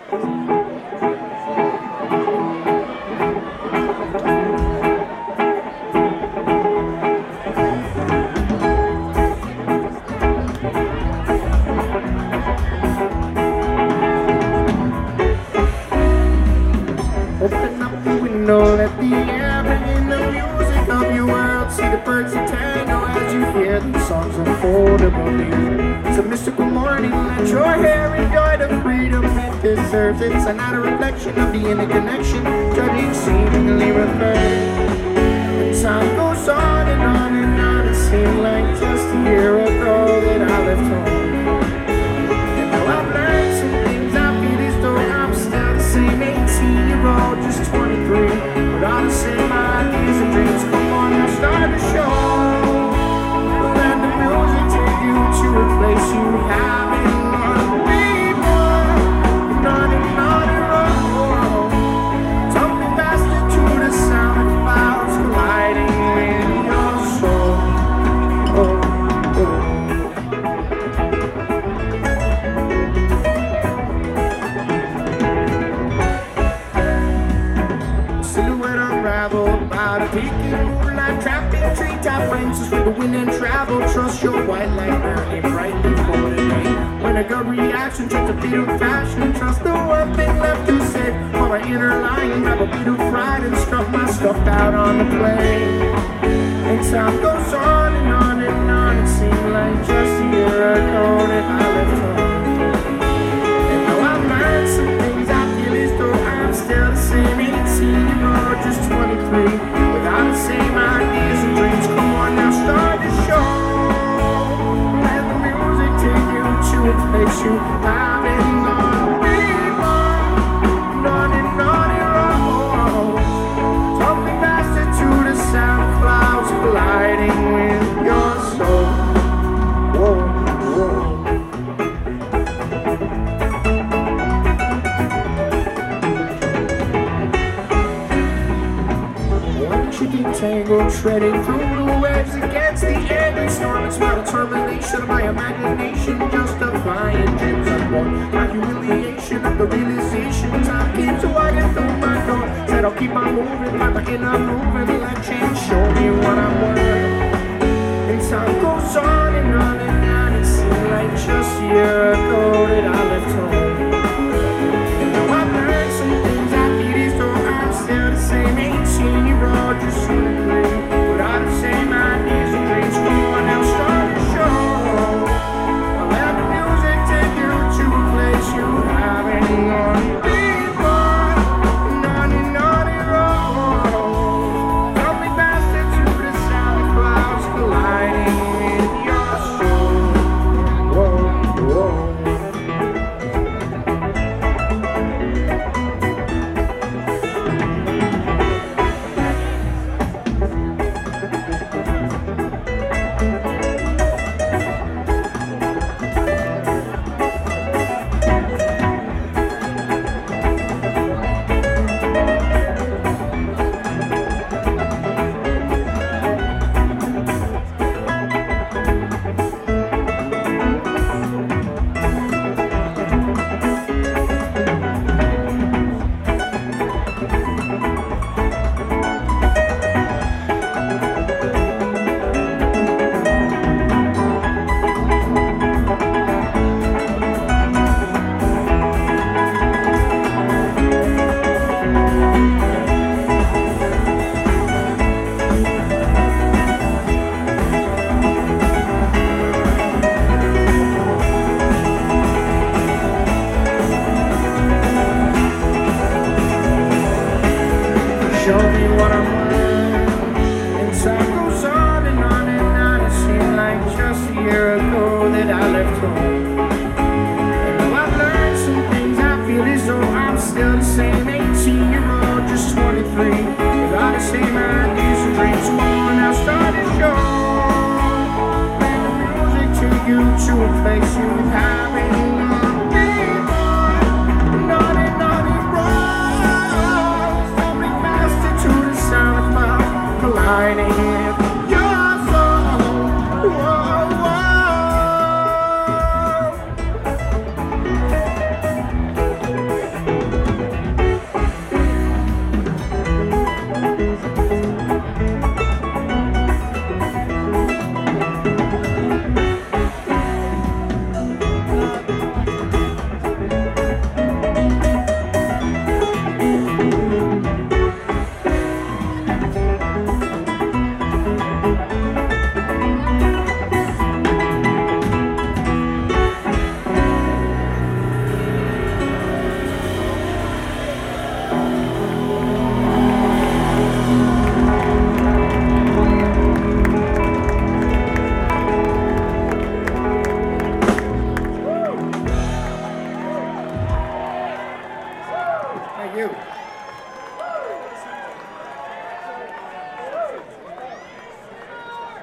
Open up the window, let the air bring in the music of your world. See the birds of tango as you hear the songs unfold above you. It's a mystical morning, let your hair enjoy the freedom it deserves. It's not a reflection of the inner connection, judging seemingly reversed. And time goes on and on and on. It seemed like just a year ago that I left home. And now I've learned some things, I feel as though I'm still the same 18-year-old, just 23. But all the same ideas and dreams, come on now, start the show. Let the music take you to a place you haven't gone before. And on and on and on. Something faster to the sound of clouds colliding with your soul. Silhouette unraveled by the peaking moonlight, trapped in treetop branches with the wind and travel. Trust your white light burning brightly for the night. When a gut reaction turns a beat of fashion, trust the one thing left to say. For my inner lion, grab a beat of pride and struck my stuff out on the plane. And time goes on and on and on. It seemed like just a year ago that I left home. And now I've learned some things, I feel as though I'm still the same 18-year-old, just 23. Without the same ideas and dreams, come on now, start the show. Let the music take you to a place you haven't gone before. And on and on and on. Something faster to the sound of clouds colliding with your soul. Whoa, whoa. Chicken tangle, treading through the waves against the angry storm. It's my determination of my imagination, justifying dreams unborn. My humiliation of the realization, time keeps walking through my door. Said I'll keep on moving, like my inner moving, let change show me what I'm worth. And time goes on and on and on. It seemed like just a year ago that I left home. And now I've learned some things, I feel as though I'm still the same 18-year-old, just 23. But all the same ideas and dreams, come on now, start the show. I'll let the music take you to a place you haven't gone before. And on and on. Coming faster to the sound of clouds colliding with your soul. Whoa, whoa. Show me what I'm